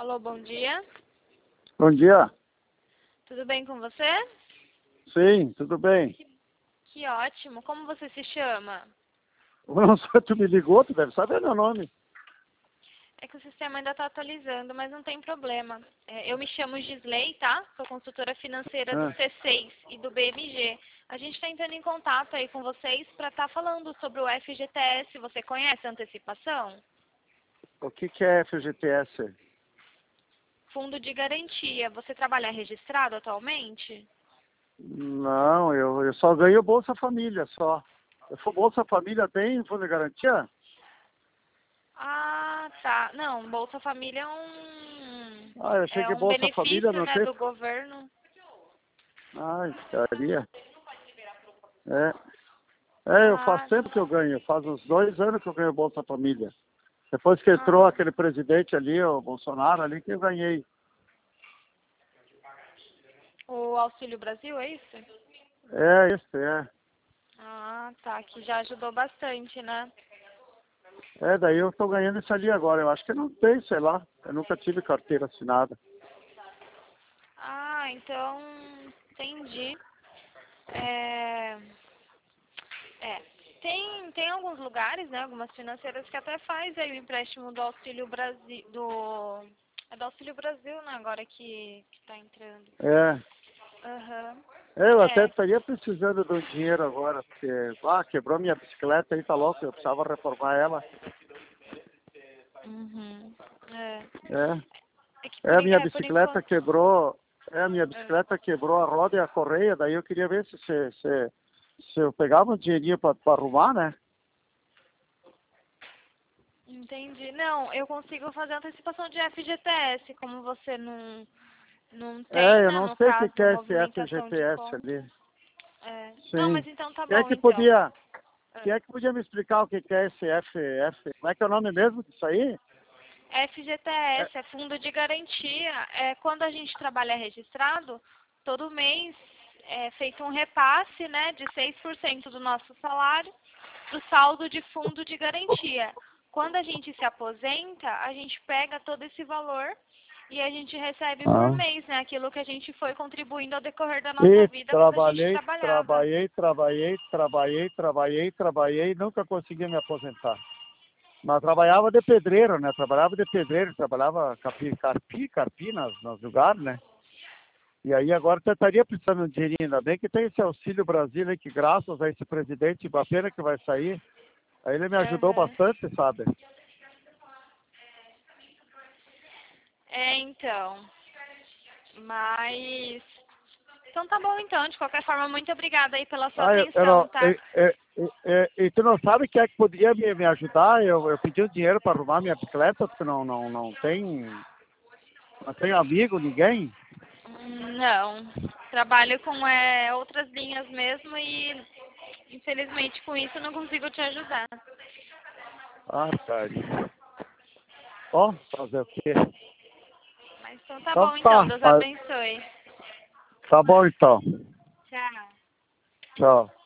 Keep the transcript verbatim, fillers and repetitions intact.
Alô, bom dia. Bom dia. Tudo bem com você? Sim, tudo bem. Que, que ótimo. Como você se chama? Não sei, tu me ligou, tu deve saber meu nome. É que o sistema ainda está atualizando, mas não tem problema. É, eu me chamo Gisley, tá? Sou consultora financeira do Ah, C seis e do B M G. A gente está entrando em contato aí com vocês para estar falando sobre o F G T S. Você conhece a antecipação? o que, que é F G T S? Fundo de garantia. Você trabalha registrado atualmente? Não, eu, eu só ganho Bolsa Família, só. Eu for Bolsa Família tem fundo de garantia? Ah, tá. Não, Bolsa Família é um, Ah, eu achei é que um Bolsa Família benefício, não né, tem. do governo. Ai, estaria. É. É, eu faço Ah, tempo que eu ganho, faz uns dois anos que eu ganho Bolsa Família. Depois que entrou ah, aquele presidente ali, o Bolsonaro ali, que eu ganhei. o Auxílio Brasil, é isso? É, isso, é. Ah, tá, que já ajudou bastante, né? É, daí eu tô ganhando isso ali agora. Eu acho que não tem, sei lá. Eu nunca tive carteira assinada. Ah, então, entendi. É, é, tem, tem alguns lugares, né, algumas financeiras que até faz aí o empréstimo do Auxílio Brasil, do, é do Auxílio Brasil, né, agora que, que tá entrando. É. Aham. É, eu até É, estaria precisando do dinheiro agora, porque, ah, quebrou minha bicicleta aí, tá louco, eu precisava reformar ela. uhum, é. É. É que É, por, a en- minha é, por bicicleta enquanto. quebrou, é, a minha É, bicicleta quebrou a roda e a correia, daí eu queria ver se, se, se, se eu pegava um dinheirinho pra, pra arrumar, né? entendi. Não, eu consigo fazer antecipação de F G T S, como você não, não tem, É, eu né, não no sei o que que caso, é esse movimentação de F G T S conta. ali. É. Não, Sim. mas então tá Quem é bom, que então. podia, É. quem é que podia me explicar o que que é esse F, F, como é que é o nome mesmo disso aí? F G T É, S é fundo de garantia. É, quando a gente trabalha registrado, todo mês é feito um repasse, né, de seis por cento do nosso salário para o saldo de fundo de garantia. Quando a gente se aposenta, a gente pega todo esse valor e a gente recebe por ah. mês, né, aquilo que a gente foi contribuindo ao decorrer da nossa E vida quando a gente trabalhei, trabalhava. trabalhei, trabalhei, trabalhei, trabalhei, trabalhei, nunca consegui me aposentar. Mas trabalhava de pedreiro, né? Trabalhava de pedreiro, trabalhava capi, carpi, carpi nas, nos lugares, né? E aí agora eu estaria precisando de dinheirinho, ainda bem que tem esse Auxílio Brasil aí, que graças a esse presidente, a pena que vai sair, aí ele me ajudou Aham. bastante, sabe? É, então. Mas. Então tá bom, então. De qualquer forma, muito obrigada aí pela sua Ah, eu, eu não, atenção, tá? e, e, e, e- e tu não sabe quem é que podia me, me ajudar? Eu, eu pedi um dinheiro para arrumar minha bicicleta, tu não, não, não tem, não tem amigo, ninguém? Hum, Não. Trabalho com é, outras linhas mesmo e, infelizmente, com isso eu não consigo te ajudar. Ah, cara. Ó, fazer o quê? Mas então tá Então bom, então. tá, Deus tá abençoe. tá bom então. Tchau. Tchau.